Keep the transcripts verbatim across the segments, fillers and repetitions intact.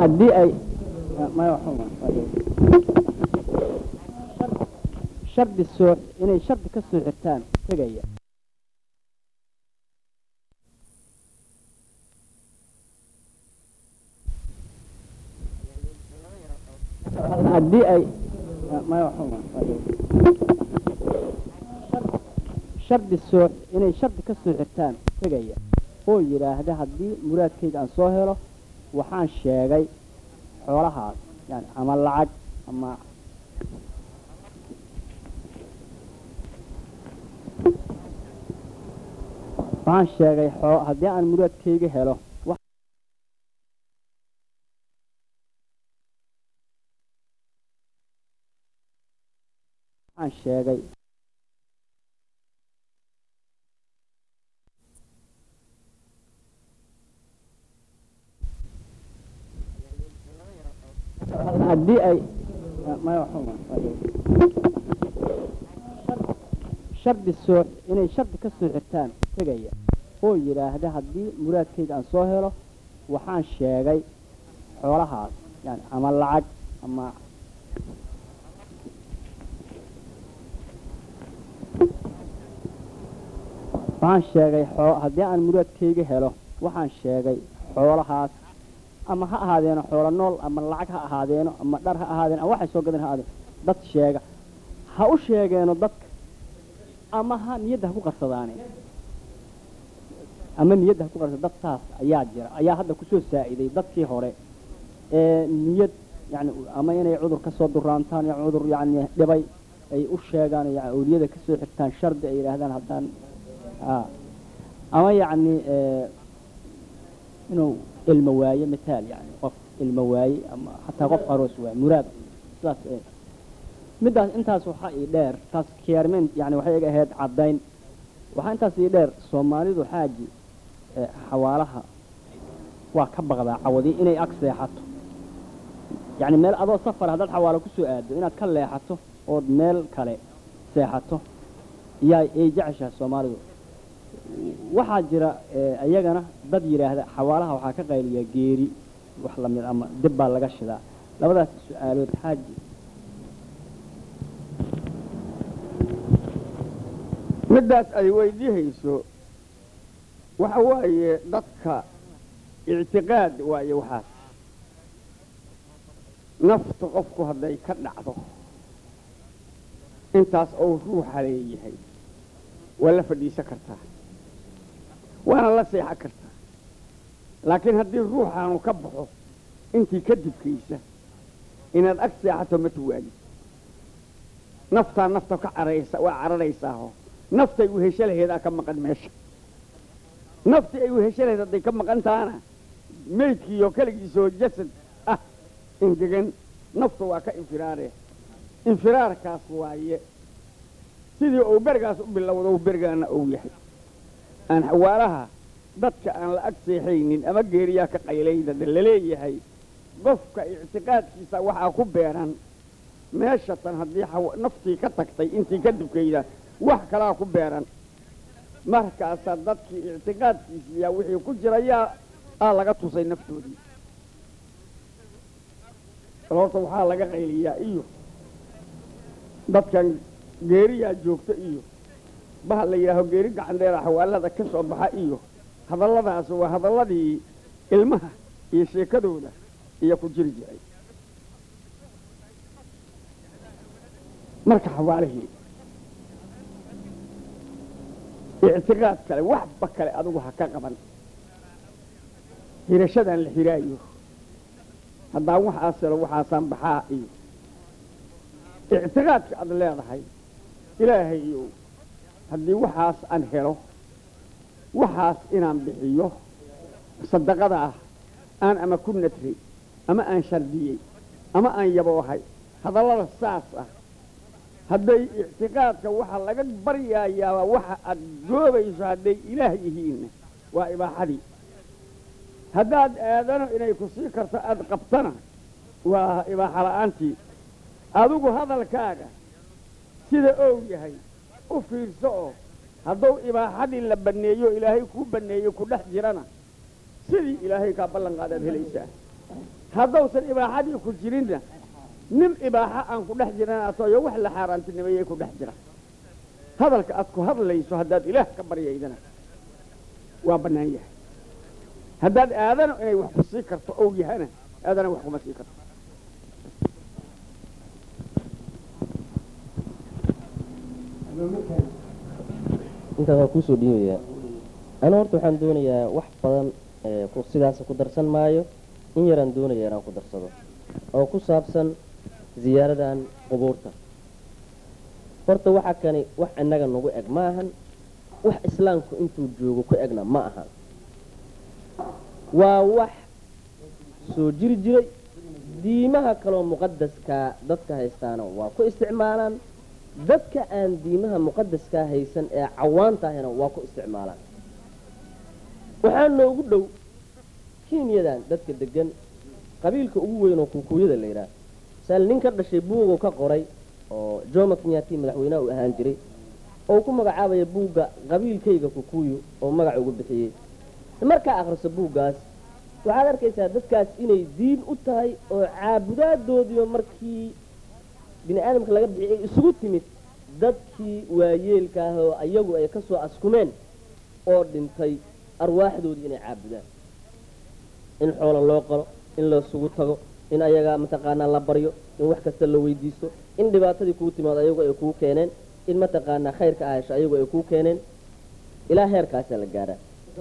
haddii ay ma shardi soo inay shardi ka soo xirtaan tagaya haddii ay ma shardi soo inay shardi ka soo xirtaan tagaya oo yiraahdo haddii muraadkayga aan soo helo waxaan sheegay xoolahaas yani ama lacag ama waxaan sheegay haddii aan muraadkayga helo waxaan sheegay haddii ay ma shardi soo inay shardi ka soo xirtaan tagaya oo yiraahdo haddii muraadkayga aan soo helo waxaan sheegay xoolahaas yani ama lacag ama waxaan sheegay haddii aan muraadkayga helo waxaan sheegay xoolahaas ama ha ahaadeeno xoolo nool ama lacag ha ahaadeeno ama dhar ha ahaadeeno ama waxay soo gadan ha ahaadeen dad sheega ha u sheegeeno dadka ama ha niyadda ha ku qarsadaane ama niyadda ha ku qarsada dad saas ayaa jira ayaa hadda kusoo saa'iday dadkii hore ee niyad yani ama inay cudur ka soo duraantaan yani cudur yani dhibay ay u sheegaan yani awliyada ka soo xigtaan shardi ay yiraahdaan haddaan ama yani inuu ilmo waaye mitaal yani qof ilmo waaye ama hataa qof aroos waaye muraad sidaas ee midaas intaas waxa ii dheer taas kiyarmen yani waxay iga ahayd cadayn waxa intaas ii dheer Soomaalidu xaaji xawaalaha waa ka baqdaa cawadi inay ag seexato yani meel adoo safar hadad xawaalo ku soo aado inaad ka leexato oo meel kale seexato yaa ay jeceshahay Soomaalidu waxa jira ayagana dad yiraahda xawaalaha waxa ka qayliya geeri wax la mid ama dib baa laga shidaa labadaas su'aalood xaaji midaas ay weydiihayso waxa waaye dadka i'tiqaad waaye waxaas naftu qofku haday ka dhacdo intaas oo ruuxa leeyahay wala fadhiisa kartaa وانا لا سيحة كرتا لكن هدي الروح عنو كبحو انتي كدب كيسة ان الاكسيحة متوالي نفتا نفتا كعريسة وعريسة نفتا يوهيشاله هذا كما قد ماشي نفتا يوهيشاله هذا كما قد انا ميتكي يوكالك يسو جسد اه انتقن نفتا واكا انفراره انفرار كاسواية سيدي او برقاس بالله وضو برقانا او يحي aan xawaalaha dadka aan la agseexaynin ama geeriya ka qaylayda daleeyahay qofka i'tiqaadkiisa waxa ku beeran meesha tan hadii naftii ka tagtay intii ka dibkayda wax kala ku beeran markaas dadkii i'tiqaadkiisa wixii ku jiraya aa laga tusay naftoodii sababta waxa laga qayliyaa iyo dadkan geeriya joogta iyo bah la yiraahdo geeri gacandeera xawaalada ka soo baxa iyo hadalladaas waa hadalladii ilmaha iyo sheekadooda iyo ku jiri jiray marka xawaalihi i'tiqaad kale wax bakale adigu ha ka qaban hirashadan la xiraayo hadaa wax asal waxa san baxaa iyo i'tiqaadka aad leedahay ilaahay iyo haddii waxaas aan helo waxaas inaan bixiyo sadaqada ah aan ama ku natri ama aan shardiyay ama aan yaboohay hadallada saas ah hadday i'tiqaadka waxa laga baryayaa waxa aad goobayso hadday ilaah yihiin waa ibaaxadi haddaad aadano inay ku sii karto aad qabtana waa ibaaxa la'aantii adigu hadalkaaga sida oo yahay u fiirso hadduu ibaaxadii la baneeyo ilaahay ku baneeyo ku dhex jirana sidii ilaahay ka ballan qaaday helaysaa haddausan ibaaxadii ku jirinna nin ibaaxa aan ku dhex jiran atooyo wax la xaaraantinimeeyey ku dhex jira hadalka aad ku hadlayso haddaad ilaah ka baryaydana waa bannaan yahay haddaad aadano inay wax ku sii karto ow yahana aadana wax kuma sii karto intaas waa kuusoo dhiibayaa anu horta waxaan doonayaa wax badan sidaas ku darsan maayo in yaraan doonaya inaan ku darsado oo ku saabsan ziyaaradan qubuurta horta waxa kani wax innaga nagu eg ma ahan wax islaamku intuu joogo ku egna ma ahan waa wax soo jiri jiray diimaha kaloo muqadaskaa dadka haystaana waa ku isticmaalaan dadka aan diimaha muqadaskaa haysan ee cawaanta ahina waa ku isticmaalaan waxaa noogu dhow kenyadan dadka degan qabiilka ugu weyn oo kuukuyada la yidhaah saal nin ka dhashay buugu ka qoray oo jomo kenyatta madaxweynaha u ahaan jiray oo ku magacaabaya buugga qabiilkayga kukuyu oo magac ugu bixiyey markaa akhriso buuggaas waxaad arkaysaa dadkaas inay diin u tahay oo caabudaadoodiiba markii bini aadamka laga bixiyay isugu timid dadkii waayeelka ah oo ayagu ay ka soo askumeen oo dhintay arwaaxdoodii inay caabudaan in xoolo loo qalo in laysugu tago in ayaga mataqaanaa la baryo in wax kasta la weydiisto in dhibaatadii kuu timaado ayagu ay kuu keeneen in mataqaanaa khayrka ahesho ayagu ay kuu keeneen ilaa heerkaasaa la gaaraa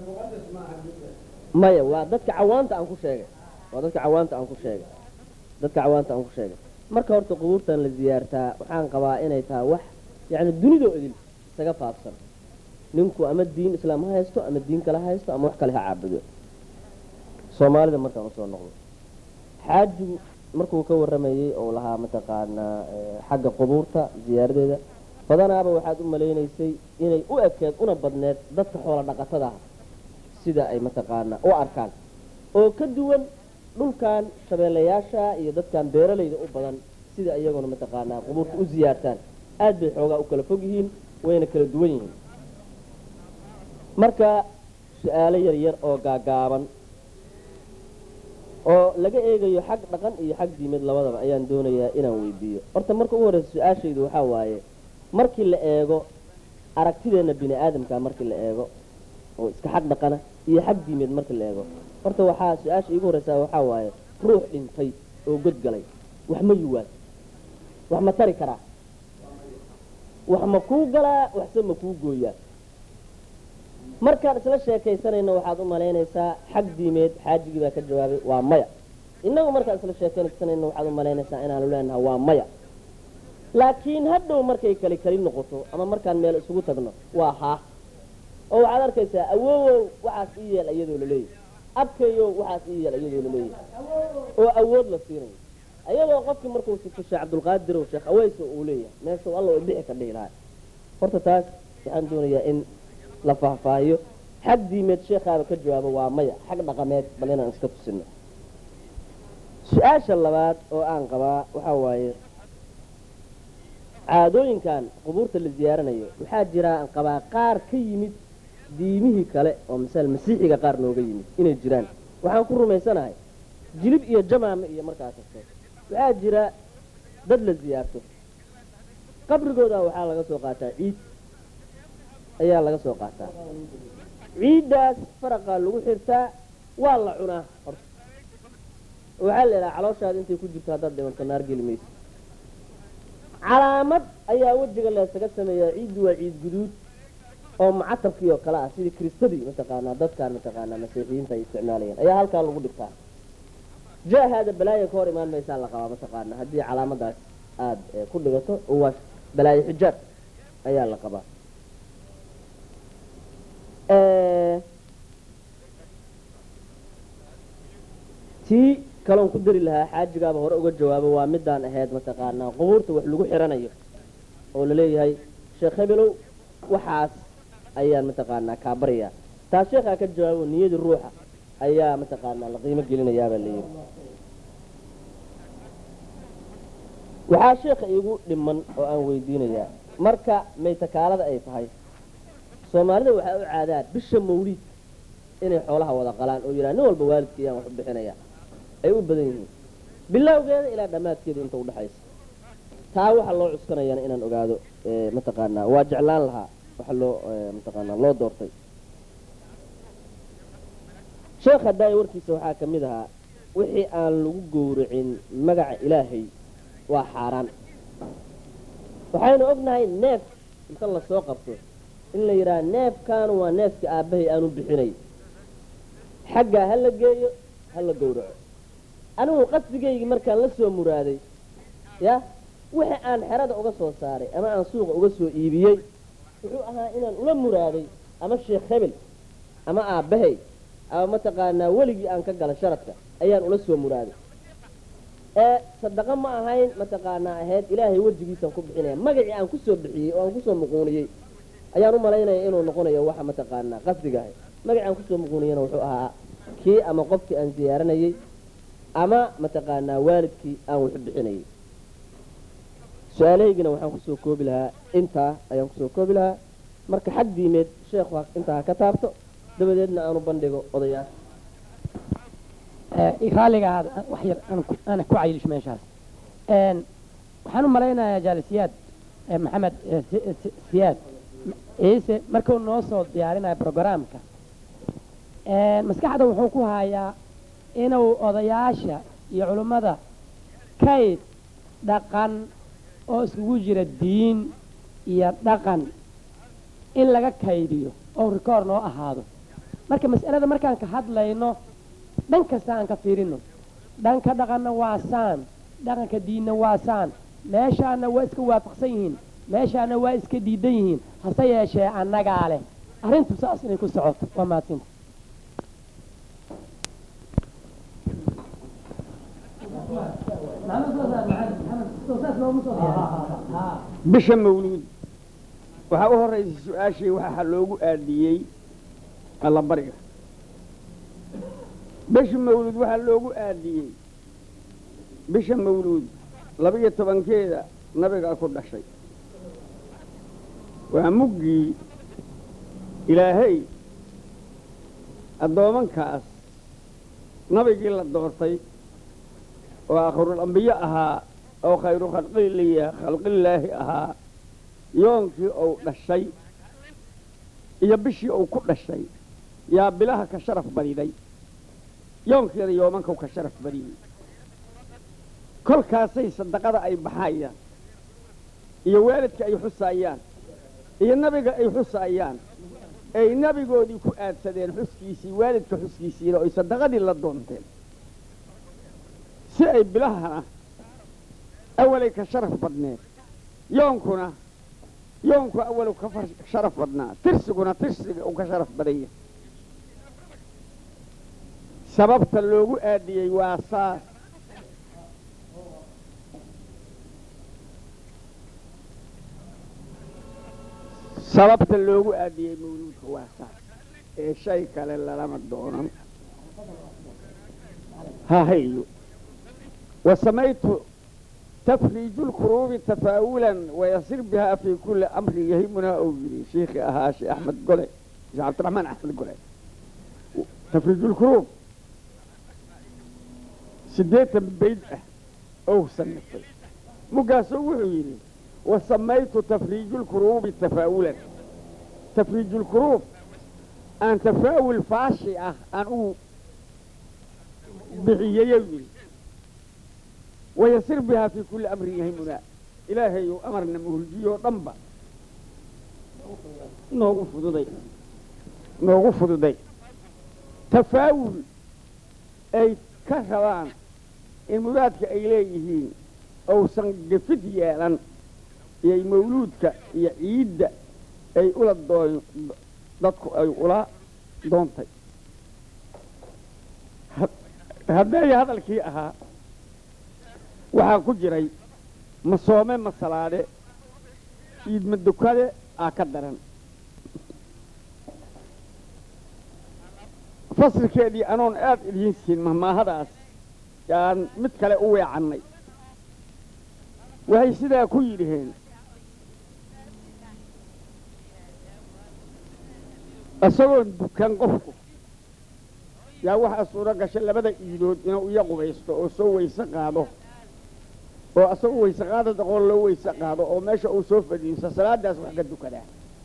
maya waa dadka cawaanta aan ku sheegay waa dadka cawaanta aan ku sheegay dadka cawaanta aan ku sheegay marka horta qubuurtan la ziyaartaa waxaan qabaa inay tahay wax yacni dunidoo idil isaga faafsan ninku ama diin islaam ha haysto ama diin kale ha haysto ama wax kale ha caabudo soomaalida markaan usoo noqdo xaajigu markuu ka warramayey oo lahaa mataqaanaa xagga qubuurta ziyaaradeeda badanaaba waxaad u malaynaysay inay u ekeed una badneed dadka xoola dhaqatada ah sida ay mataqaanaa u arkaan oo ka duwan dhulkan shabeellayaasha iyo dadkan beeralayda u badan sida iyaguna mataqaanaa qubuurta u ziyaartaan aad bay xoogaa u kala fog yihiin wayna kala duwan yihiin marka su-aalo yar yar oo gaagaaban oo laga eegayo xag dhaqan iyo xag diimeed labadaba ayaan doonayaa inaan weydiiyo horta marka ugu horreysa su-aashaydu waxaa waaye markii la eego aragtideenna bini aadamka markii la eego oo iska xag dhaqana iyo xag diimeed markii la eego horta waxaa su-aasha iigu horreysaa waxaa waaye ruux dhintay oo godgalay wax ma yuwaad wax ma tari karaa wax ma kuu galaa waxse ma kuu gooyaa markaan isla sheekaysanayna waxaad u malaynaysaa xag diimeed xaajigii baa ka jawaabay waa maya innagu markaan isla sheekaysanayna waxaad u malaynaysaa inaanu leenahay waa maya laakiin hadhow markay kali kali noqoto ama markaan meel isugu tagno waa haa oo waxaad arkaysaa awoowow waxaas ii yeel iyadoo la leeyahay abkayow waxaas ii yeel iyadoo la leeyahay oo awood la siinayo ayadoo qofkii markuu sito sheekh cabdulqaadirow sheekh aweyso uu leeyahay meeshuu alla u bixi ka dhihi lahaa horta taas waxaan doonayaa in la faahfaahiyo xag diimeed sheekhaaba ka jawaabo waa maya xag dhaqameed bal inaan iska tusino su-aasha labaad oo aan qabaa waxaa waaye caadooyinkan qubuurta la ziyaaranayo waxaa jira aan qabaa qaar ka yimid diimihii kale oo masala masiixiga qaar nooga yimid inay jiraan waxaan ku rumaysanahay jilib iyo jamaame iyo markaa tagto waxaa jira dad la ziyaarto qabrigooda waxaa laga soo qaataa ciid ayaa laga soo qaataa ciiddaas faraqaa lagu xirtaa waa la cunaa horta waxaa la idhaha calooshaada intay ku jirto haddaad dhimanto naar geli mayso calaamad ayaa wejiga laysaga sameeyaa ciiddu waa ciid guduud oo macatabkii oo kale ah sidii kristadii mataqaanaa dadkaan mataqaanaa masiixiyiinta ay isticmaalayeen ayaa halkaa lagu dhigtaa jaahaada balaaya ka hor imaan maysaa la qabaa mataqaanaa haddii calaamadaas aada ku dhigato waa balaayo xijaab ayaa la qabaa tii kaloon ku dari lahaa xaajigaaba hore uga jawaabo waa midaan ahayd mataqaanaa qubuurta wax lagu xiranayo oo laleeyahay sheekh hebelow waxaas ayaan mataqaanaa kaa baryaa taas sheekhaa ka jawaabo niyadii ruuxa ayaa mataqaanaa la qiimo gelinayaabaa layidhi waxaa sheekha iigu dhiman oo aan weydiinayaa marka maytakaalada ay tahay soomaalida waxaa u caadaan bisha mawliid inay xoolaha wada qalaan oo yidhaha nin walba waalidka ayaan wax u bixinaya ay u badan yihiin bilowgeeda ilaa dhammaadkeeda inta u dhaxaysa taa waxa loo cuskanayana inaan ogaado mataqaanaa waa jeclaan lahaa waxa loo mataqaanaa loo doortay sheekh haddaay warkiisa waxaa ka mid ahaa wixii aan lagu gowracin magaca ilaahay waa xaaraan waxaynu ognahay neef inta la soo qabto in la yidhaha neefkaanu waa neefka aabbahay aanu bixinay xaggaa ha la geeyo ha la gowraco anigu qasdigaygii markaan la soo muraaday ya wixii aan xerada uga soo saaray ama aan suuqa uga soo iibiyey wuxuu ahaa inaan ula muraaday ama sheekh hebel ama aabbahay ama mataqaanaa weligii aan ka gala sharadka ayaan ula soo muraaday ee sadaqa ma ahayn mataqaanaa ahayd ilaahay wejigiisaan ku bixinaya magacii aan kusoo bixiyey oo aan kusoo muquuniyey ayaan u malaynaya inuu noqonayo waxa mataqaanaa qasdigahay magacii aan kusoo muquuniyana wuxuu ahaa kii ama qofkii aan ziyaaranayey ama mataqaanaa waalidkii aan wuxu bixinayay su-aalahaygina waxaan kusoo koobi lahaa intaa ayaan kusoo koobi lahaa marka xag diimeed sheekhu intaa ha ka taabto dabadeedna aanu bandhigo odayaasha raalliga wax yar aan ku cayilish meeshaas waxaan u malaynayaa jaalisiyaad maxamed siyaad ciise markuu noo soo diyaarinayo programka maskaxda wuxuu ku hayaa inuu odayaasha iyo culummada kayd dhaqan oo iskugu jira diin iyo dhaqan in laga kaydiyo oo rikoor noo ahaado marka mas'alada markaan ka hadlayno dhan kasta aan ka fiirino dhanka dhaqanna waa saan dhaqanka diinna waa saan meeshaana waa iska waafaqsan yihiin meeshaana waa iska diidan yihiin hase yeeshee annagaa leh arrintu saas inay ku socoto waa mahadsinta bisha mawluud waxaa u horaysa su-aashii waxaa loogu aadiyey allabariga bisha mawluud waxaa loogu aadiyey bisha mawluud laba-iyo tobankeeda nabigaa ku dhashay waa muggii ilaahay addoomankaas nabigii la doortay oo aakhirulambiye ahaa oo khayru khalqiliya khalqillaahi ahaa yoonkii uu dhashay iyo bishii uu ku dhashay yaa bilaha ka sharaf badiday yoonkeeda yoomankau ka sharaf badiyey kolkaasay sadaqada ay baxayaan iyo waalidka ay xusaayaan iyo nabiga ay xusaayaan ay nabigoodii ku aadsadeen xuskiisii waalidka xuskiisiina oy sadaqadii la doonteen si ay bilahana awalay ka sharaf badneed yoonkuna yoonku awalu ka sharaf badnaa tirsiguna tirsiga uu ka sharaf badanya sababta loogu aadiyey waa saas sababta loogu aadiyey mawluudka waa saas ee shay kale lalama doonan hahayo wasamaytu تفريج الكروب تفاؤلا ويصير بها في كل أمر يهمنا أو شيخ أهاش أحمد قلي شيخ عبد الرحمن أحمد قلي تفريج الكروب سديت بدء أو سنتي مقاسوه وسميت تفريج الكروب تفاؤلا تفريج الكروب أن تفاؤل فاشئة أن أو بحيي ويسر بها في كل أمر يهمنا إلهي أمرنا مهلجي ضمبا نوقف ضدي نوقف ضدي تفاؤل أي كهران المرادك إليه أو سنقفت يالا يا مولودك يا عيد أي أولا الضوء ضدك أي أولا دونتي هذا هذا الكي أها waxaa ku jiray ma soome ma salaade iid ma dukade aa ka daran fasilkeedii anoon aad idiin siin mahmaahadaas yaan mid kale u weecannay waxay sidaa ku yidhaheen isagoon dukan qofku yaa waxaa suuro gashay labada iidood inuu iya qubaysto oo soo weyse qaado oo asagoo weyse qaada daqoon loo weyse qaado oo meesha uu soo fadhiisto salaadaas wax ka dukadaa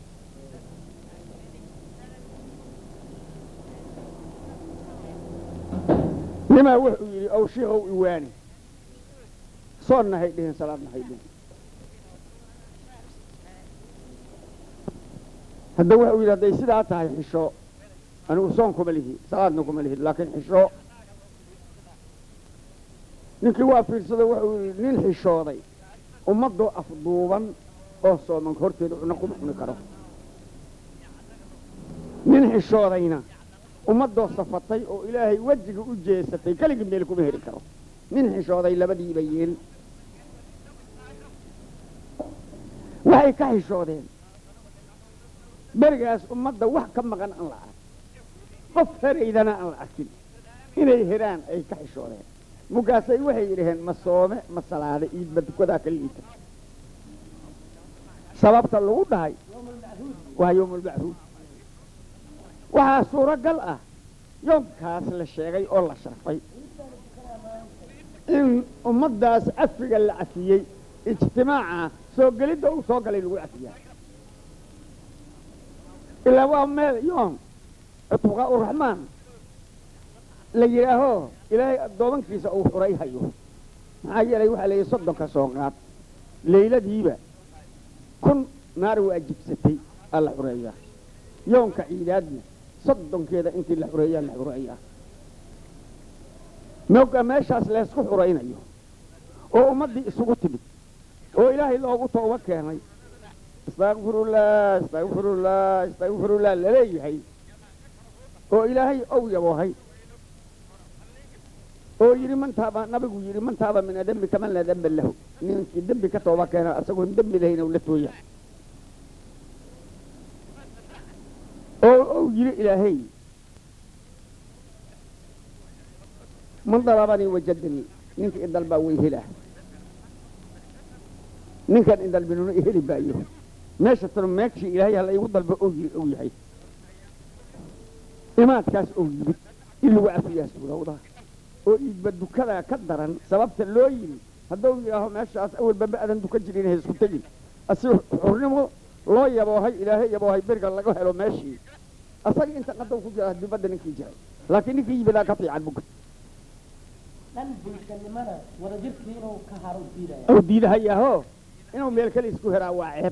nimaa wuxuu yidhi ow shiikow iwaani soonna hay dhihin salaadna hay dhihin hadda wuxuu yidhi hadday sidaa tahay xisho anigu soon kuma lihi salaadna kuma lihi laakiin xisho ninkii waa fiirsaday wuxuu yidhi nin xishooday ummaddoo afduuban oo sooman horteeda cuna kuma cuni karo nin xishoodayna ummaddoo safatay oo ilaahay wejiga u jeesatay keligii meel kuma heli karo nin xishooday labadiiba yeel waxay ka xishoodeen berigaas ummadda wax ka maqan aan la arag qof heraydana aan la arkin inay heraan ay ka xishoodeen mugaasay waxay yidhaheen ma soome ma salaade iidba dukadaa ka liita sababta lagu dhahay waa yowmulmachuud waxaa suuragal ah yoomkaas la sheegay oo la sharfay in ummaddaas cafiga la cafiyey ijtimaaca soo gelidda uu soo galay lagu cafiyaa ilaa waa meel yoom cutbuqaa uraxmaan la yidhaaho ilaahay addoomankiisa uu xuray hayo maxaa yeelay waxaa leeyahy soddonka soo qaad leyladiiba kun naar waa jibsatay aa la xureeyaa yoonka ciidaadna soddonkeeda intii la xureeyaa la xureeyaa moga meeshaas laysku xuraynayo oo ummaddii isugu timid oo ilaahay loogu tooba keenay istakfirullah istakfirullah istakfirullah laleeyahay oo ilaahay ow yaboohay oo yidhi man taaba nabigu yidhi man taaba min adembi kaman laa demba lahu ninkii dembi ka tooba keena asagoon dembi lahayn ou la tooya oo ou yidhi ilaahay man dalabanii wajadanii ninka idalbaa way helaa ninkan idalbinuna iheli baayo meesha tano meegshii ilaahay hala igu dalba ou yidhi ou yahay imaadkaas ou yimid in lagu cafiyaa suurowda oo iidba dukadaa ka daran sababta loo yimi hadduu yidhaaho meeshaas awalba ma adan dukan jirin ha isku tegin asi xurnimo loo yaboohay ilaahay yaboohay beriga laga helo meeshii asaga inta qadow ku jira dibadda ninkii jiray laakiin ninkii yimidaa ka fiican buga dhan bulshanimada wadajirkii inuu ka haro diidaya oo diidahayaaho inuu meel kale isku heraa waa ceeb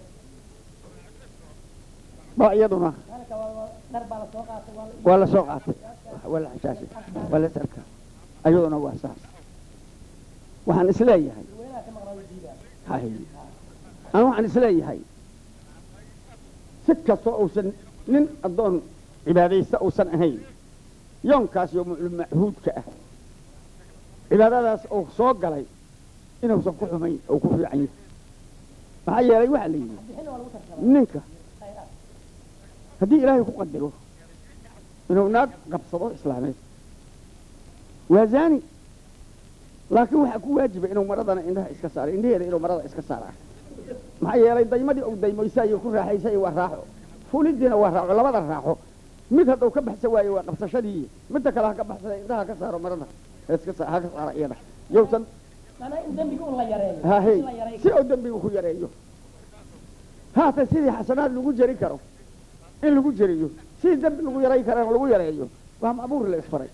ba iyaduna halka waa dhar baa la soo qaatay waa la soo qaatay waa la xashaashay waa la sarka ayaduna waa saas waxaan isleeyahay weelaa ka maqnaa diidaya hay aan waxaan isleeyahay si kastoo uusan nin addoon cibaadaysta uusan ahayn yoonkaas yowmulmachuudka ah cibaadadaas uu soo galay inuusan ku xumayn oo ku fiican yahay maxaa yeelay waxaa la yidhi bixin waa lagu tartamay ninka haddii ilaahay ku qadaro inuu naag qabsado islaameed waa zaani laakiin waxaa ku waajiba inuu maradana indhaha iska saaro indhaheeda inuu marada iska saaraa maxaa yeelay daymadii uu daymoysaayo ku raaxaysay waa raaxo fulidiina waa raaxo labada raaxo mid hadduu ka baxsan waayo waa qabsashadii midda kale ha ka baxsada indhaha ka saaro marada iska sa ha ka saara iyada yowsan mana in dambiga un la yareeyo hahay la yareeyo si uu dambiga ku yareeyo haatan sidii xasanaad lagu jeri karo in lagu jeriyo sidii dambi lagu yaray karana lagu yareeyo waa maabuur la isfaray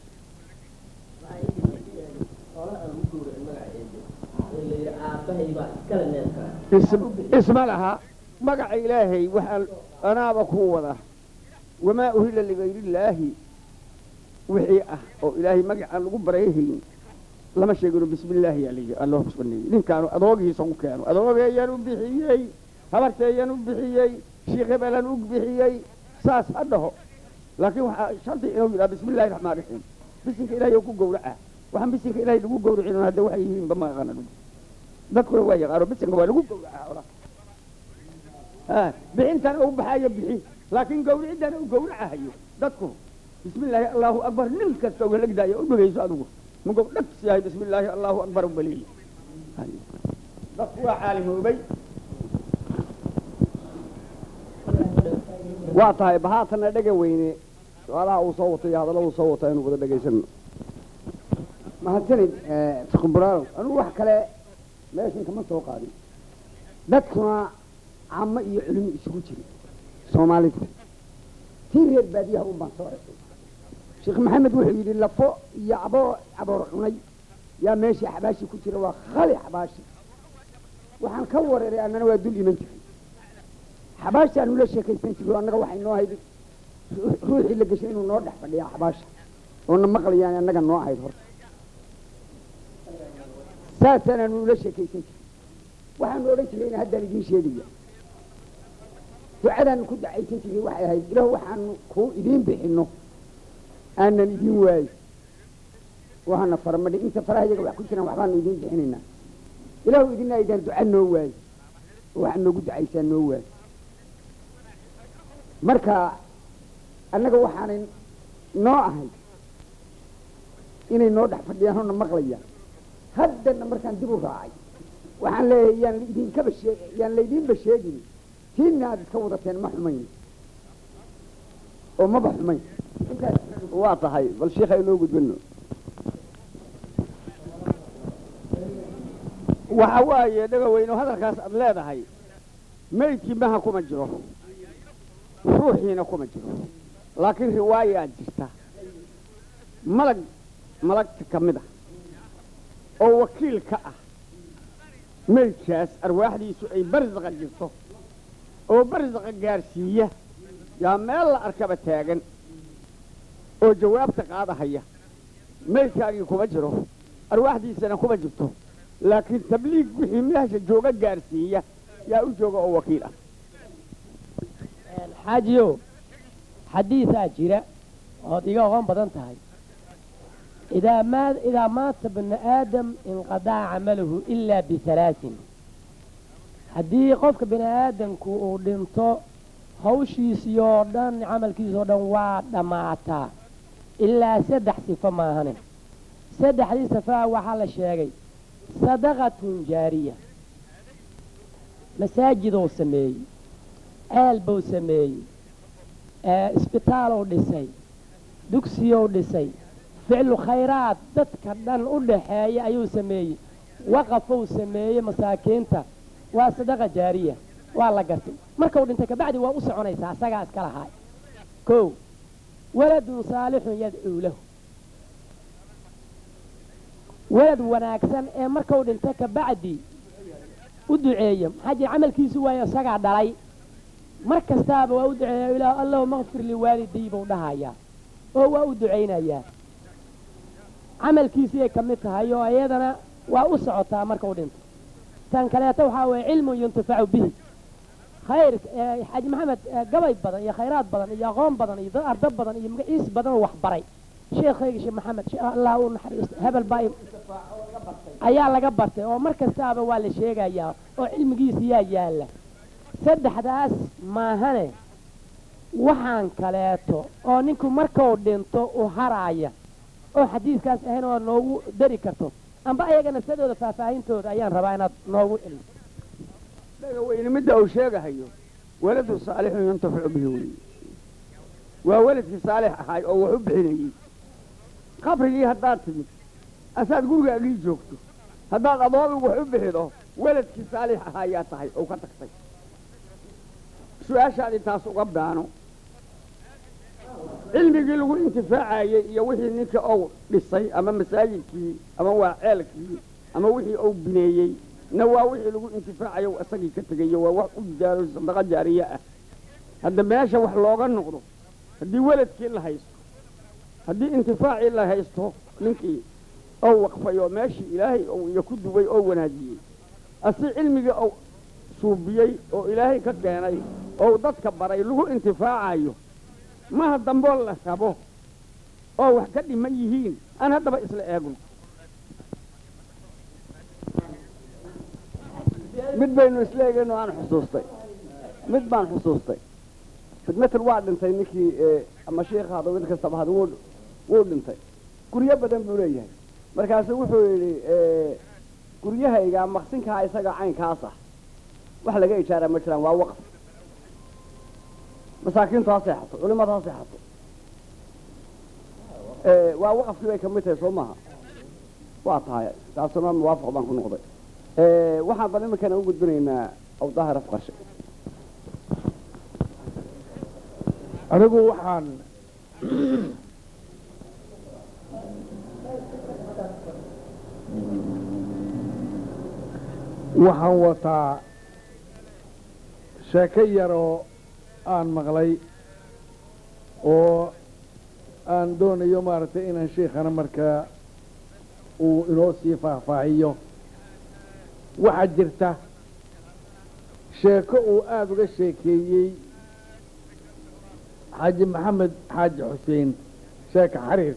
isma laha magaca ilaahay waxaan anaaba ku wada wamaa uhila ligayriillaahi wixii ah oo ilaahay magacaan lagu barayhayn lama sheegino bismi illaahi yaa layidhi alloo kusbaneeyey ninkaanu adoogiisa u keeno adoogeeyaan u bixiyey habarteeyaan u bixiyey shiikh hebelan u bixiyey saas ha dhaho laakiin waxaa shardi inuu yidhaha bismi illahi raxmaan raxiim bisinka ilaahay oo ku gowraca waxaan bisinka ilaahay lagu gowracin hadda waxay yihiinba ma aqaana dhug dadkuna waa yaqaano bisinka waa lagu gowracaa ola ha bixintana u baxaayo bixi laakiin gowriciddana u gowracahayo dadku bismi illaahi allahu akbar nin kasta uga legdaayo u dhegayso adigu magow dhags yahay bismi illaahi allahu akbar u baleeyey dadku waa caalimoobay waa tahay bahaatana dhega weyne su-aalaha uu soo watay iyo hadalla uu soo wataa inuu wada dhagaysano mahadsanid fiqburaalow anugu wax kale meeshan kama soo qaadin dadkuna caamo iyo culimo isugu jira soomaalida tii reer baadiyaha un baan soo arkay sheekh maxamed wuxuu yidhi lafo iyo abo aboor cunay yaa meeshii xabaashi ku jira waa khali xabaashi waxaan ka wareeray annana waa dul iman jiray xabaashaanu la sheekaysan jiro annaga waxay noo ahayd ruuxii la gashay inuu noo dhex fadhiya xabaasha oona maqlayaan annaga noo ahayd horta saasaanaanu la sheekaysan jiray waxaanu odhan jirayna haddaan idiin sheegaya ducadaanu ku dacaysan jiray waxay ahayd ilaah waxaanu kuu idiin bixinno aanan idiin waayo waxaana faramadhi inta faraha iyaga wax ku jiraan waxbaanu idiin bixinaynaa ilaahu idina aydaan duca noo waayo oo waxaad noogu ducaysaa noo waayo marka annaga waxaanay noo ahayd inay noo dhex fadhiyaan oona maqlayaan haddana markaan dib u raacay waxaan leeyahay yaan idinkaba shee yaan laydiinba sheegin tiinna aad iska wadateen ma xumayn oo maba xumayn waa tahay bal sheekha inoo gudbino waxa waaye dhagaweyno hadalkaas aad leedahay maydkii maha kuma jiro ruuxiina kuma jiro laakiin riwaayaa jirta malag malagta ka mid ah oo wakiil ka ah maydkaas arwaaxdiisu ay barsaqa jirto oo barsaqa gaarsiiya yaa meel la arkaba taagan oo jawaabta qaadahaya maydkaagii kuma jiro arwaaxdiisana kuma jirto laakiin tabliig wixii meesha jooga gaarsiiya yaa u jooga oo wakiil ah xaajiyo xadiisaa jira ood iga oqon badan tahay idaa maa idaa maata bnu aadam inqadaca camaluhu ilaa bihalaasin haddii qofka bini aadamku uu dhinto hawshiisii oo dhan camalkiisi oo dhan waa dhammaataa ilaa saddex sifo maahane saddexdii sifaa waxaa la sheegay sadaqatun jaariya masaajidou sameeyey ceel buu sameeyey isbitaalou dhisay dugsiyou dhisay ficlu khayraad dadka dhan u dhaxeeya ayuu sameeyey waqafou sameeyey masaakiinta waa sadaqa jaariya waa la gartay markau dhintay kabacdi waa u soconaysaa asagaa iska lahaay kow waladun saalixun yadcuu lahu walad wanaagsan ee markau dhintay kabacdi u duceeya maxaa jira camalkiisu waayo isagaa dhalay mar kastaaba waa u duceeya ilaah allahuma akfir liwaaliday buu dhahayaa oo waa u ducaynayaa camalkiisii ay ka mid tahay oo iyadana waa u socotaa markau dhinto tan kaleeto waxaa weeye cilmun yuntafacu bihi khayr xaaji maxamed gabay badan iyo khayraad badan iyo aqoon badan iyo dad arda badan iyo magaciis badan oo wax baray sheekhayga sheekh maxamed allah uu naxariisto hebel baa ayaa laga bartay oo mar kastaaba waa la sheegayaa oo cilmigiisa yaa yaalla saddexdaas maahane waxaan kaleeto oo ninku markuu dhinto u haraaya oo xadiiskaas ahayn oo noogu dari karto amba ayaga nafsadooda faahfaahintooda ayaan rabaa inaad noogu celiso dhagaweyne midda uu sheegahayo waladu saalixun yantaficu bihi weeye waa weladkii saalix ahaay oo wax u bixinayey qabrigii haddaad timid asaad gurigaagii joogto haddaad adoobigu wax u bixido weladkii saalix ahaayaa tahay oo ka tagtay su-aashaad intaas uga baano cilmigii lagu intifaacayey iyo wixii ninka ou dhisay ama masaajidkii ama waa ceelkii ama wixii ou bineeyey na waa wixii lagu intifaacayo isagii ka tegayo waa wax u jaaro sadaqa jaariye ah hadda meesha wax looga noqdo haddii weladkii la haysto haddii intifaacii la haysto ninkii ou waqfay oo meeshii ilaahay ou iyo ku dubay oo wanaajiyey asi cilmigii ou suubiyey oo ilaahay ka keenay oo dadka baray lagu intifaacayo maha damboo la rabo oo wax ka dhiman yihiin aan haddaba isla eegno mid baynu isla eegayno aan xusuustay mid baan xusuustay fidmatal waa dhintay ninkii ama sheekh hado mid kastaba hada wuu wuu dhintay guryo badan buu leeyahay markaasu wuxuu yidhi guryahayga maqsinkaa isaga caynkaas ah wax laga ijaara ma jiraan waa waqf masaakiintu ha seexato culimadu ha seexato waa waqafkii bay ka mid tahay soo maaha waa tahay taasuna muwaafaq baan ku noqday waxaan bal iminkana u gudbinaynaa awdaahir afqarshe anigu waxaan waxaan wataa sheeko yaroo aan maqlay oo aan doonayo maaragtay inaan sheikhana markaa uu inoo sii faahfaahiyo waxaa jirta sheeko uu aada uga sheekeeyey xaaji maxamed xaaji xuseen sheeka xariir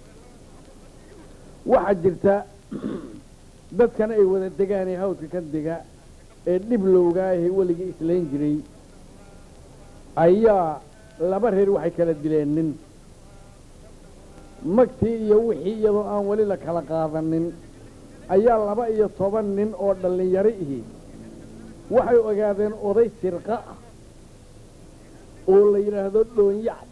waxaa jirta dadkana ay wada degaan ee hawdka ka dega ee dhiblowgaahe weligii islayn jiray ayaa laba reer waxay kala dileen nin magtii iyo wixii iyadoo aan weli la kala qaadanin ayaa laba iyo toban nin oo dhallinyaro ihi waxay ogaadeen oday sirqa ah oo la yidhaahdo dhoonyacad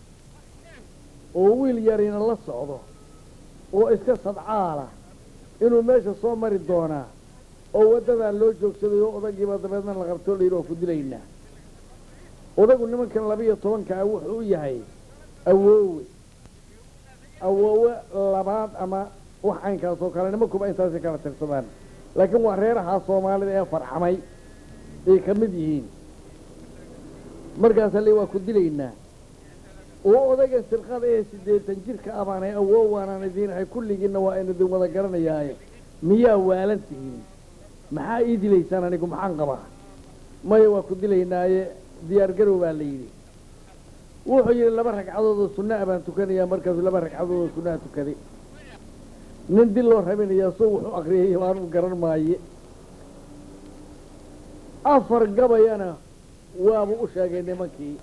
oo wiil yarina la socdo oo iska sadcaala inuu meesha soo mari doonaa oo waddadaa loo joogsaday oo odagiiba dabeedna la qabtoo la yidhi oo ku dilaynaa odagu nimankan laba-iyo tobankaa wuxuu u yahay awoowe awoowe labaad ama wax caynkaas oo kale nimankuba intaasay kala tirsadaan laakiin waa reerahaa soomaalida ee farxamay ay ka mid yihiin markaasa le waa ku dilaynaa oo odaygan sirqada ee siddeetan jirka abaanay awoow waanaan idiinahay kulligiinna waa aynu idin wada garanayaaye miyaa waalan tihiin maxaa ii dilaysaan anigu maxaan qabaa maya waa ku dilaynaaye diyaar garow baa la yidhi wuxuu yidhi laba ragcadood oo sunnaa baan tukanayaa markaasuu laba ragcadood oo sunnaha tukaday nin dil loo rabinayaa soo wuxuu akriyay waanu garan maaye afar gabayana waabuu u sheegay nimankii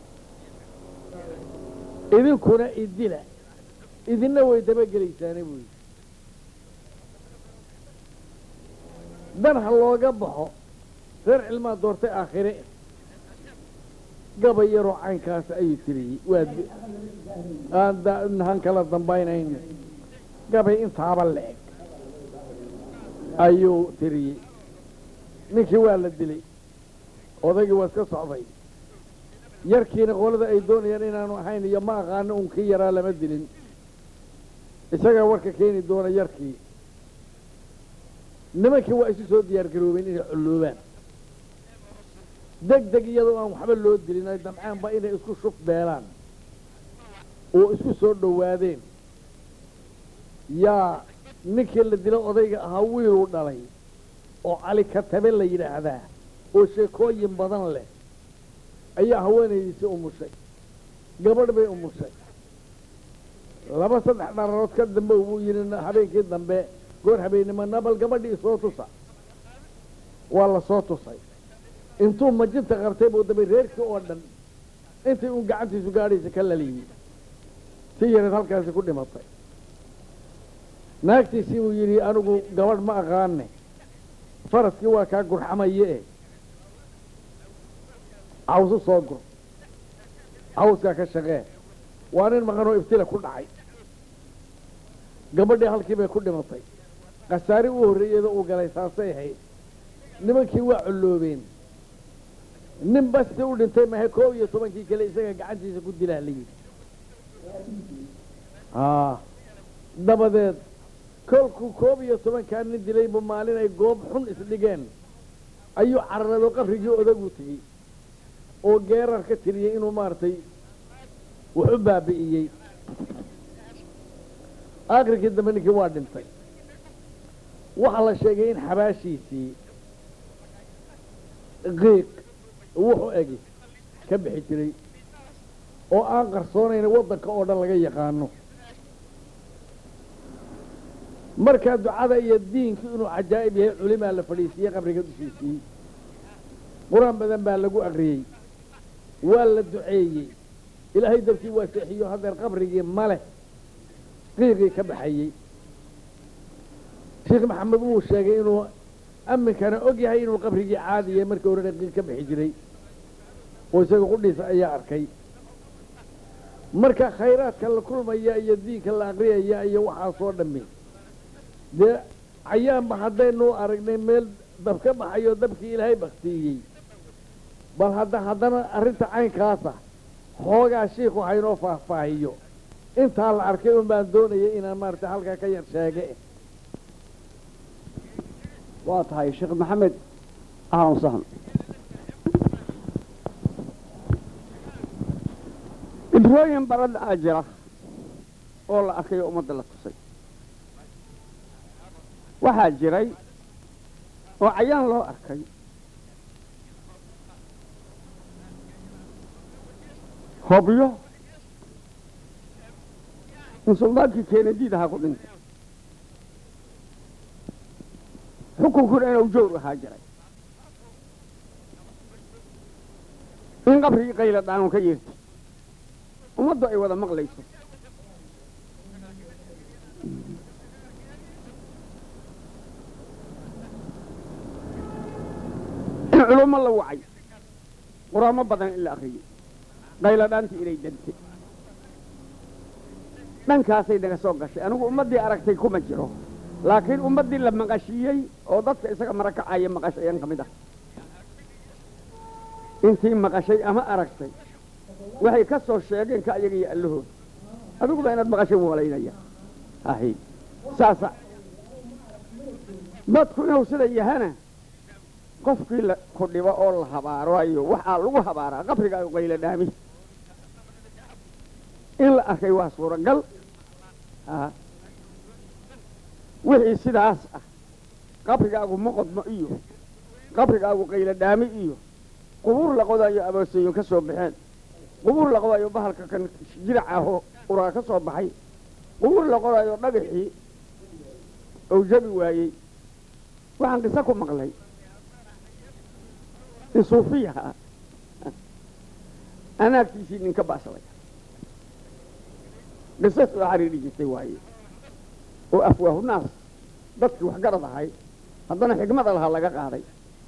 idinkuna idila idinna way dabagelaysaane buu yidhi dan ha looga baxo reer cilmaa doortay aakhire gabay yaroo caynkaas ayuu tiriyey waa aan kala dambaynayna gabay intaaba la-eg ayuu tiriyey ninkii waa la dilay odaygii waa iska socday yarkiina qolada ay doonayaan inaanu ahayn iyo ma aqaano un kii yaraa lama dilin isagaa warka keeni doona yarkii nimankii waa isu soo diyaar garoobeen inay colloobaan deg deg iyadoo aan waxba loo dilin ay damcaanba inay isku shuf beelaan oo isku soo dhowaadeen yaa ninkii la dilo odayga ahaa wiiluu dhalay oo cali katabe la yidhaahdaa oo sheekooyin badan leh ayaa haweenaydiisii umushay gabadh bay umushay laba saddex dhararood ka dambe wuu yidhi habeenkii dambe goor habeennimana bal gabadhii soo tusa waa la soo tusay intuu majinta qabtay buu dambe reerkii oo dhan intii uun gacantiisu gaadhaysa ka laliyey si yareed halkaasi ku dhimatay naagtiisii buu yidhi anigu gabadh ma aqaane faraskii waa kaa gurxamaye e cawsu soo gur cawskaa ka shaqee waa nin maqanoo iftila ku dhacay gabadhii halkii bay ku dhimatay khasaari u horreeyada uu galay saasay ahayd nimankii waa colloobeen nin basti u dhintay mahe koob iyo tobankii kale isaga gacantiisa ku dilaa la yidhi haa dabadeed kolkuu koob iyo tobankaa nin dilaybu maalin ay goob xun isdhigeen ayuu cararado qabrigii odagu tegey oo geerar ka tiriyey inuu maaragtay wax u baabi'iyey aakhirkii dambe ninkii waa dhintay waxaa la sheegay in xabaashiisii qiiq wuxuu egi ka bixi jiray oo aan qarsoonayna waddanka oo dhan laga yaqaano markaa ducada iyo diinku inuu cajaa'ib yahay culimaa la fadhiisiiyey qabriga dushiisii qur-aan badan baa lagu akriyey waa la duceeyey ilaahay dabkii waa seexiyo haddeer qabrigii maleh qiiqii ka baxayey sheekh maxamed wuu sheegay inuu aminkana og yahay inuu qabrigii caadiya markii horena qiiq ka bixi jiray oo isaga qudhiisa ayaa arkay marka khayraadka la kulmaya iyo diinka la aqriyaya iyo waxaa soo dhammi dee cayaanba haddaynu aragnay meel dab ka baxayo dabkii ilaahay baktiiyey bal hadda haddana arrinta caynkaasa xoogaa shiikhu haynoo faahfaahiyo intaa la arkay un baan doonaya inaan maaragtay halkaa ka yar sheege waa tahay sheekh maxamed ahlan wasahlan ibrooyin barada aa jira oo la arkay oo ummadda la tusay waxaa jiray oo cayaan loo arkay hobyo in suldaankii keenadiid ahaa ku dhintay xukunkuna inuu jawr ahaa jiray in qabrigii qayla dhaanu ka yeertay ummaddu ay wada maqlayso in culummo la wacay quraamo badan in la akriyey qayla dhaantii inay dantay dhankaasay naga soo gashay anigu ummaddii aragtay kuma jiro laakiin ummaddii la maqashiiyey oo dadka isaga mara kacaya maqashayaan ka mid ah intii maqashay ama aragtay waxay ka soo sheegeen ka ayaga iyo allahood adiguba inaad maqashay walaynaya ahi saasa dadku inuu sida yahana qofkii la ku dhibo oo la habaarayo waxaa lagu habaaraa qabriga qayla dhaami in la arkay waa suuragal wixii sidaas ah qabrigaagu ma qodmo iyo qabrigaagu qayla dhaami iyo qubuur la qodayo abooseeyo ka soo baxeen qubuur la qodayo bahalka kan jiracaho uraa ka soo baxay qubuur la qodayo dhagaxii oo jabi waayey waxaan qisa ku maqlay in suufiyaha anaagtiisii ninka baaslay qisas oo xariiri jirtay waaye oo afwaahu naas dadkii waxgarad ahay haddana xigmada lahaa laga qaaday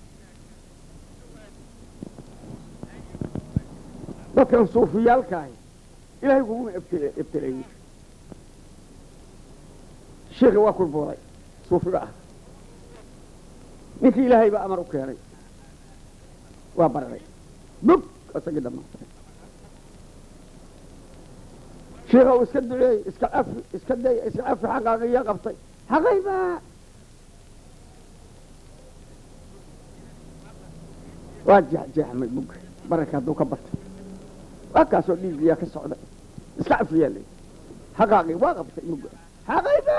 dadkan suufiyaalkaahi ilaahay kuguma ibtileeyey sheekhi waa kulbooday suufiga ah ninkii ilaahay baa amar u keenay waa bararay bug isagii dhammaatay sheekha uu iska duceeyey iska cafi iska day iska cafi xaqaaqiya qabtay xaqayba waa jeexjeexmay bug bararka hadduu ka bartay waa kaasoo dhiigiyaa ka socda iska cafiyaa lay xaqaaqii waa qabtay mug xaqayba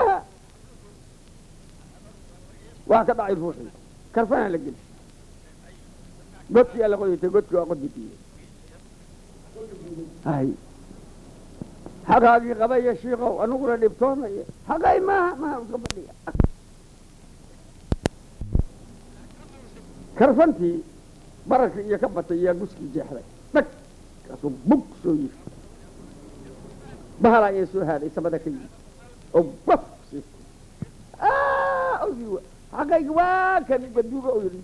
waa ka dhacay ruuxii karfanaa la geli godkii alla qodaytay godkii waa qodbitiye hay xaqaagii qabaya shiikow anuguna dhibtoonaya xaqay maaha maaha iska fadhiya karfantii bararkii iyo ka batay iyaa guskii jeexday dhag kaasuu bug soo yiri bahala ayaa soo haaday samada ka yimi oo baf siistay xaqaygi waa kan gaduuga oo yiri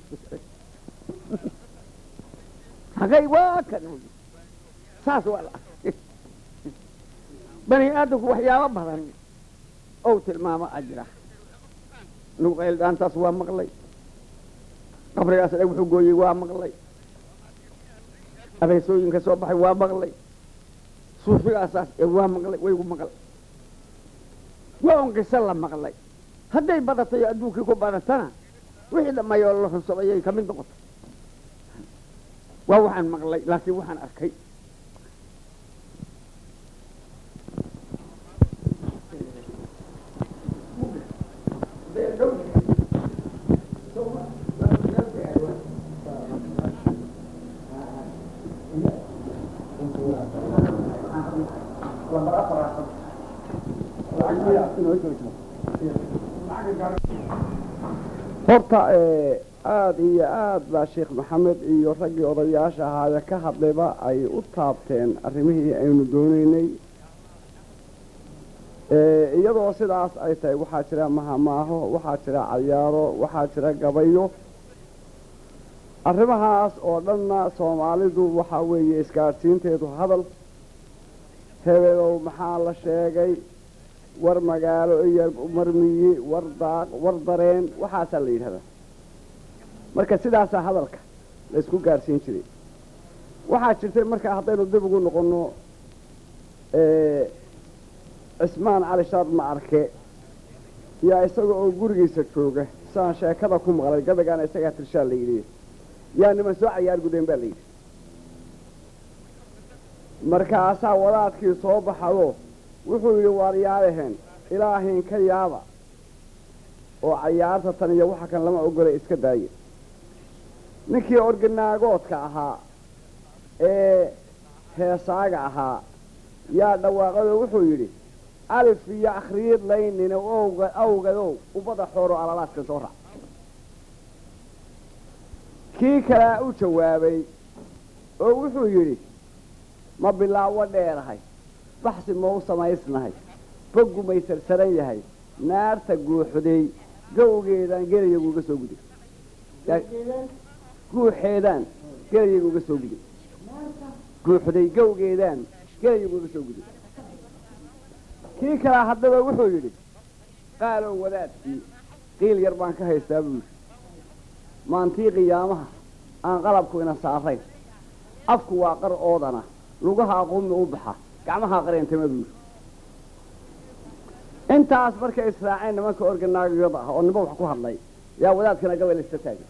xaqay waa kan saas waa la bani aadamku waxyaabo badan ou tilmaamo ajira nuqayl dhaantaas waa maqlay qabrigaas dhag wuxuu gooyey waa maqlay abeesooyinka soo baxay waa maqlay suufigaasaas ee waa maqlay waygu maqlay waa un qiso la maqlay hadday badatay adduunkii ku badatana wixii dhammayoo la xunsabayay ka mid noqotay waa waxaan maqlay laakiin waxaan arkay horta aada iyo aad baa sheekh maxamed iyo raggii odayaasha ahaade ka hadlayba ay u taabteen arrimihii aynu doonaynay iyadoo sidaas ay tahay waxaa jira mahamaaho waxaa jira cayaaro waxaa jira gabayo arrimahaas oo dhanna soomaalidu waxaa weeye isgaadhsiinteedu hadal hebelow maxaa la sheegay war magaalo iyo marmiyi war daaq war dareen waxaasaa la yidhahdaa marka sidaasaa hadalka la isku gaarsiin jiray waxaa jirtay markaa haddaynu dib ugu noqonno cismaan cali shaad ma arke yaa isaga oo gurigiisa jooga saan sheekada ku maqlay gabaygaana isagaa tirshaa la yidhi yaa niman soo cayaar gudeen baa la yidhi markaasaa wadaadkii soo baxado wuxuu yidhi waar yaabaheen ilaahiin ka yaaba oo cayaarta tan iyo waxa kan lama ogolay iska daaye ninkii organaagoodka ahaa ee heesaaga ahaa yaa dhawaaqado wuxuu yidhi alif iyo akhriid laynina owga awgadow ubada xooro alalaaskan soo raac kii kalea u jawaabay oo wuxuu yidhi ma bilaawo dheerahay baxsi ma u samaysnahay boggu may sarsaran yahay naarta guuxday gawgeedaan gelayagu uga soo guday guuxeedaan gelayagu uga soo guday guuxday gawgeedaan gelayagu uga soo guday kii kalaa haddaba wuxuu yidhi qaalow wadaadkii qiil yar baan ka haystaa buu yidhi maantii qiyaamaha aan qalabku ina saarayn afku waa qar oodana lugaha aqumi u baxa gacmaha qareentama buu yidhi intaas markay israaceen nimanka organaagiyada ah oo niman wax ku hadlay yaa wadaadkana gabay laysta taagay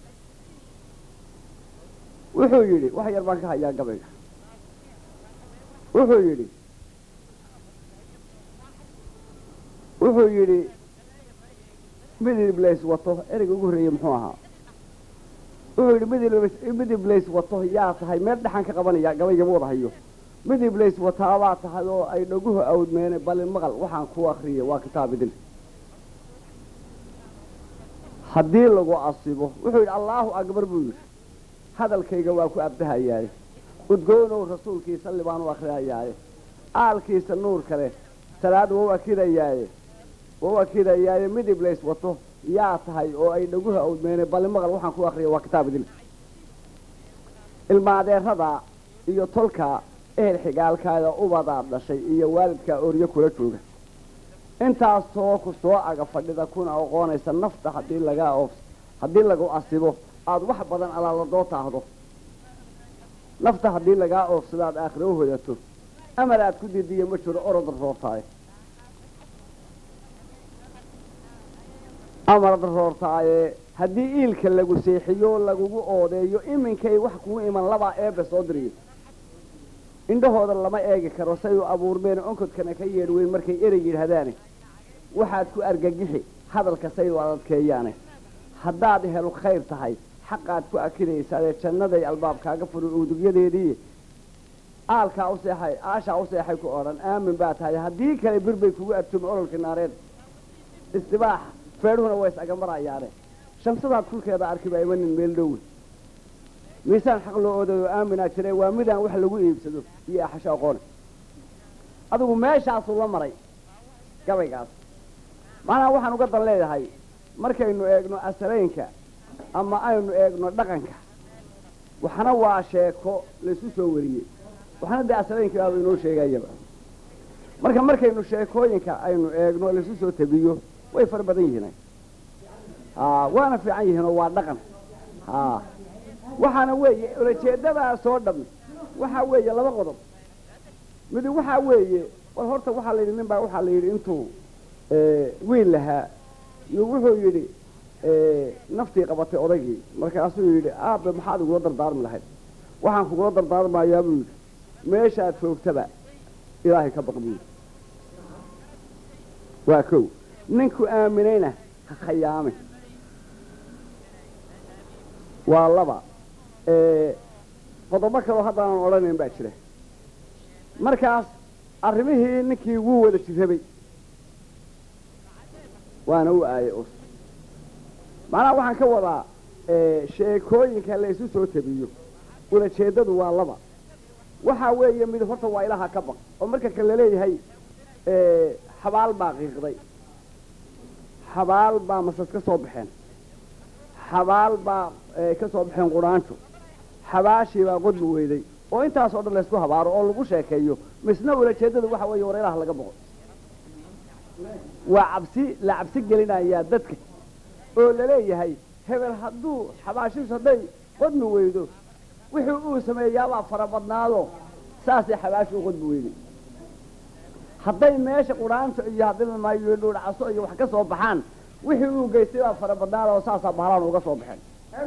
wuxuu yidhi wax yar baan ka hayaa gabayga wuxuu yidhi wuxuu yidhi midib lays wato ereyga ugu horreeyey muxuu ahaa wuxuu yidhi midib midib lays wato yaa tahay meel dhaxan ka qabanaya gabayga ma wada hayo midib lays wataabaa tahay oo ay dhaguhu awdmeene balin maqal waxaan ku akriyay waa kitaab idil haddii lagu asibo wuxuu yidhi allaahu akbar buu yidhi hadalkayga waa ku abdahayaaye udgoonow rasuulkiisa libaan u akriyayaaye aalkiisa nuur kale salaad wau akidayaaye wau akidayaaye midib lays wato yaa tahay oo ay dhaguhu awdmeene balin maqal waxaan ku akriyay waa kitaab idil ilmaadeerada iyo tolka ehel xigaalkaada ubadaa dhashay iyo waalidkaa oryo kula jooga intaasoo ku soo aga fadhida kuna aqoonaysa nafta haddii lagaa oof haddii lagu asibo aada wax badan alaaladoo taahdo nafta haddii lagaa oofsado aad aakhira u hodato amar aad ku diidiya ma jiro orod roortaaye amarad roortaaye haddii iilka lagu seexiyo lagugu oodeeyo iminkay wax kugu iman labaa eebbe soo diriyo indhahooda lama eegi karo say u abuurmeen onkodkana ka yeedh weyn markay erey yidhaahdaane waxaad ku argagixi hadalka say u adadkeeyaane haddaad helu khayr tahay xaqaad ku akidaysaadee jannaday albaabkaaga furi udugyadeedii aalkaa u seexay aashaa u seexay ku odhan aamin baa tahay haddii kale bir bay kugu adtumi ololka naareed istibaax feedhuhuna waa is agamarayaane shamsadaad kulkeeda arki baa imanin meel dhowe miisaan xaq loo oodayo aaminaa jire waa midaan wax lagu iibsado iyo axasho aqoone adigu meeshaasuu la maray gabaygaas macnaha waxaan uga dan leedahay markaynu eegno asalaynka ama aynu eegno dhaqanka waxna waa sheeko laysu soo wariyey waxna dee asalaynka baaba inoo sheegayaba marka markaynu sheekooyinka aynu eegno laysu soo tabiyo way fara badan yihiin waana fiican yihiin oo waa dhaqan waxaana weeye ulajeedadaas oo dhammi waxaa weeye laba qodob midi waxaa weeye war horta waxaa la yidhi nin baa waxaa la yidhi intuu wiil lahaa iyo wuxuu yidhi naftii qabatay odaygii markaasuu yidhi aabe maxaad igula dardaarmi lahayd waxaan kugula dardaarmayaa buu yidhi meeshaad joogtaba ilaahay ka baq buu yidhi waa kow ninku aaminayna ha khayaame waa laba qodobo kaloo haddaanan odhanayn baa jira markaas arrimihii ninkii wuu wada jirrabay waana u aayay us macnaha waxaan ka wadaa sheekooyinka la isu soo tabiyo ulajeeddadu waa laba waxaa weeye mid horta waa ilaha ka baq oo marka kale leeyahay xabaal baa qiiqday xabaal baa masas ka soo baxeen xabaal baa ka soo baxeen quraanjo xabaashii baa qodbi weyday oo intaasoo dhan laysku habaaro oo lagu sheekeeyo misna ulajeedadu waxa weeye wareeraha laga boqo waa cabsi la cabsi gelinayaa dadka oo laleeyahay hebel hadduu xabaashiisu hadday qodmi weydo wixii uu sameeyaabaa fara badnaado saasay xabaashu u qodmi weyday hadday meesha quraanta iyo haddii maayo dhuudhacaso iyo wax ka soo baxaan wixii uu geystay baa fara badnaado oo saasaa bahlaan uga soo baxeen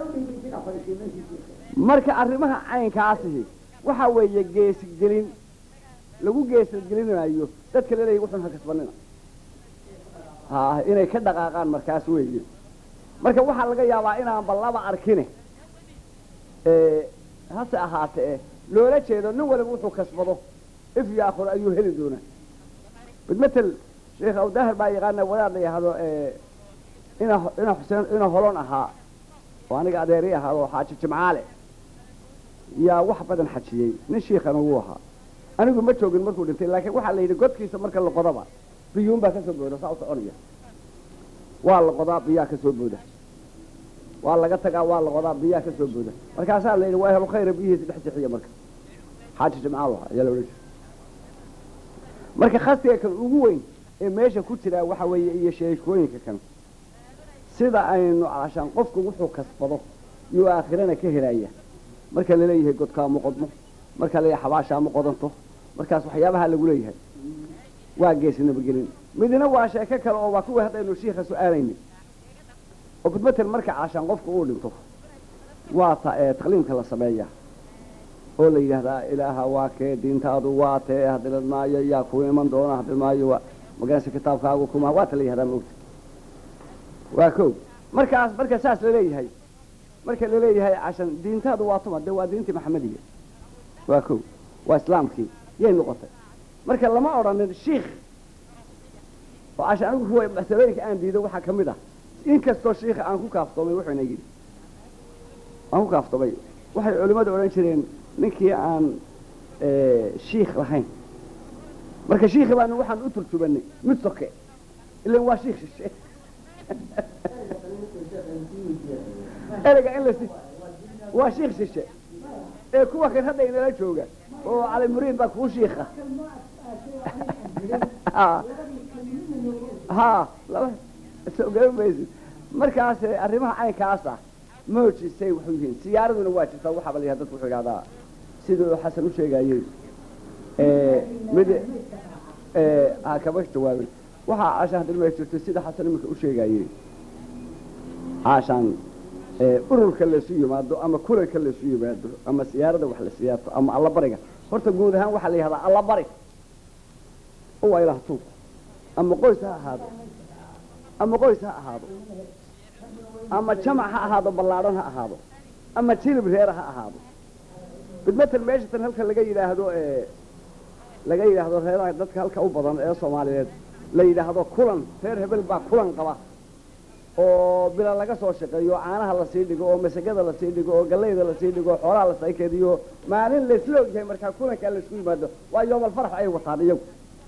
marka arrimaha caynkaasihi waxa weeye geesigelin lagu geesigelinayo dadka laleeyahay wuxuun ha kasbanina ha inay ka dhaqaaqaan markaas weeye marka waxaa laga yaabaa inaan ballaba arkine ee hase ahaatee loola jeedo nin waliba wuxuu kasbado if iyo aakhir ayuu heli doonaa bidmatal sheekh awdaahir baa yaqaana wadaad la yahdo ee ina ina xuseen ina holon ahaa oo aniga adeeri ahaa oo xaaji jimcaale yaa wax badan xajiyey nin sheekhan uu ahaa anigu ma joogin markuu dhintay laakiin waxa la yidhi godkiisa marka la qodaba biyuun baa ka soo booda saa u soconaya waa la qodaa biyaa ka soo booda waa laga tagaa waa la qodaa biyaa ka soo booda markaasaa la yidhi waa ehlu khayra biyihiisa dhex jixiya marka xaaji jimcaal waxa ayaa la odhan jiray marka khasiga kan ugu weyn ee meesha ku jira waxa weeye iyo sheekooyinka kan sida aynu caashaan qofku wuxuu kasbado iyo aakhirana ka helaya marka la leeyahay godka ma qodmo marka la leeyahay xabaasha ma qodanto markaas waxyaabaha lagu leeyahay waa geesnimo gelin midna waa sheeko kale oo waa kuwa hadaynu sheekha su'aalayni oo bidmatal marka caashaan qofku uu dhinto waa ta ee taqliimka la sameeyaa oo la yiraahdaa ilaaha waa kee diintaadu waa tee hadalad maayo yaa ku iman doona hadal maayo waa magaasa kitaabkaagu kuma waa ta la yiraahdaa moogta waa koob markaas marka saas la leeyahay marka la leeyahay caashaan diintaadu waa tuma de waa diintii maxamediga waa koob waa islaamkii yay noqotay marka lama odhanin sheekh oo caashaan anigu huwa masalooyinka aan diido waxaa ka mid ah inkastoo sheekha aan ku kaaftoomay wuxuuna yidhi aan ku kaaftoomay waxay culimmadu odhan jireen ninkii aan sheekh lahayn marka sheekhi baanu waxaan u turjubanay mid soke ilan waa sheekh shishe ereyga in la si waa sheekh shishe ee kuwa kan hadda inala jooga oo cali muriid baa kuu sheekha ha laba soo gabaysid markaas arrimaha caynkaas ah moojisay wuxuu yihiin siyaaraduna waa jirtaa waxa bal dadku wuxuu yiraahdaa sidoo xasan u sheegayay ee mid ee ha kaba jawaabin waxa caashaan dilma jirto sida xasan imika u sheegayay caashaan ee ururka la soo yimaado ama kulanka la soo yimaado ama siyaarada wax la siyaato ama alla bariga horta guud ahaan waxa la yiraahdaa alla bari oo ay lahato ama qoys ha ahaado ama qoys ha ahaado ama jamac ha ahaado ballaaran ha ahaado ama jilib reer ha ahaado bidmatal meesha tan halka laga yiraahdo ee laga yiraahdo reeraha dadka halka u badan ee Soomaaliyeed la yiraahdo kulan reer hebel baa kulan qaba oo bila laga soo shaqeeyo caanaha la sii dhigo oo masagada la sii dhigo oo galeyda la sii dhigo xoolaha la sii keediyo maalin la isla ogyahay marka kulanka la isku yimaado waa yoom farx ay wataan iyagu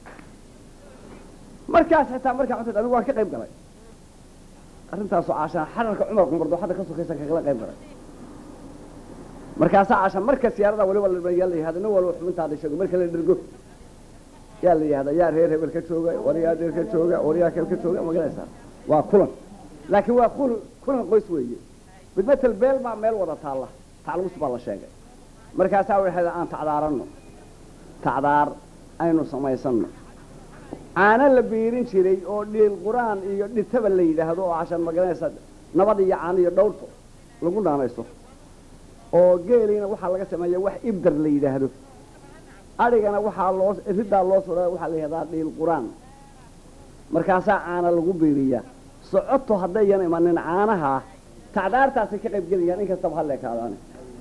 markaas xitaa marka cuntada anigu waan ka qayb galay arrintaas oo caashaan xararka Umar Qumbardo hadda ka sokaysan kaga qayb galay markaas caashaan marka siyaarada wali wala yaalay hadana wala xubintaada sheego marka la dhirgo yaa la yiraahdaa yaa reer hebel ka jooga wariyaa reer ka jooga wariyaa kale ka jooga magalaysa waa kulan laakiin waa kulan kulan qoys weeye bidmatal beel baa meel wada taala tacluus baa la sheegay markaas waxa aan tacdaarano tacdaar aynu samaysanno aana la biirin jiray oo dheel quraan iyo dhitaba la yiraahdo oo caashaan magalaysa nabad iyo caan iyo dhowrto lagu dhaanaysto oo geelina waxa laga sameeyaa wax ibdar la yiraahdo arigana waxa loo ridaa loo soo waxa la yiraahdaa dheel quraan markaas aana lagu biiriyaa socoto hadayna imanin caanaha tacdaartaas ka qayb galiyaan in kasta waxa la kaadaan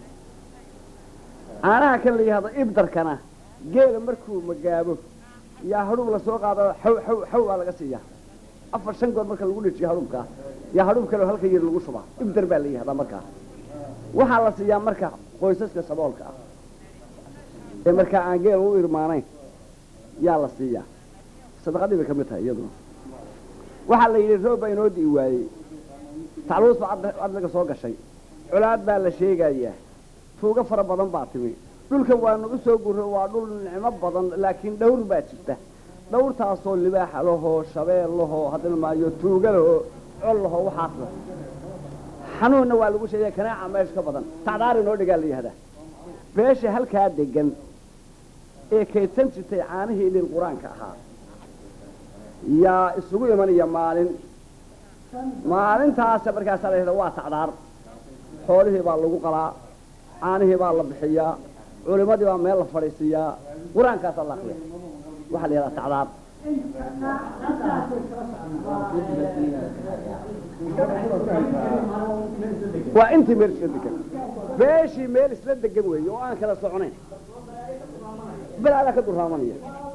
caanaha kan la yiraahdo ibdarkana geela markuu magaabo yaa hadhub la soo qaado xaw xaw xaw laga siiyaa afar shan goor marka lagu dhijiyo hadhubka yaa hadhub kale halka yar lagu shubaa ibdar baa la yiraahdaa marka waxa la siiyaa marka qoysaska saboolka ah ee marka aan geel u irmaanayn yaa la siiyaa sadaqadii bay kamid tahay iyaduna waxa la yiri roob inoo dii waayay tacluus baad laga soo gashay culaad baa la sheegayaa tuuga fara badan baa timi dhulkan waanu u soo gurro waa dhul nicmo badan laakiin dhowr baa jirta dhowrtaasoo libaaxa lahoo shabeel lahoo haddana maayo tuuga lahoo col lahoo waxaas lah xanuunna waa lagu sheegaya kanaaca meesha ka badan tacdaar inoo dhigaa la yihahdaa beesha halkaa degan ee kaydsan jirtay caanihii lil qur-aanka ahaa yaa isugu imanaya maalin maalintaasa markaasaa la yihahda waa tacdaar xoolihii baa lagu qalaa caanihii baa la bixiyaa culimadii baa meel la fadhiisiiyaa qur-aankaasaa la akriya waxaa la yihahdaa tacdaar waa intii meel isla degan beeshii meel isla degan weeye oo aan kala soconayn balaadaa ka durraamanaya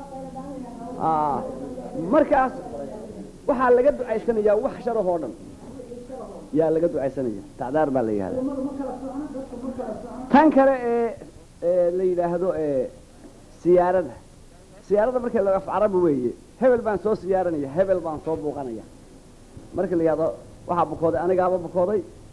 markaas waxaa laga ducaysanayaa wax sharahoo dhan yaa laga ducaysanaya tacdaar baa la yihahda tan kale ee la yidhaahdo siyaarada siyaarada markii la af carabi weeye hebel baan soo siyaaranaya hebel baan soo buuqanaya markii la yidhahdo waxaa bukooday anigaaba bukooday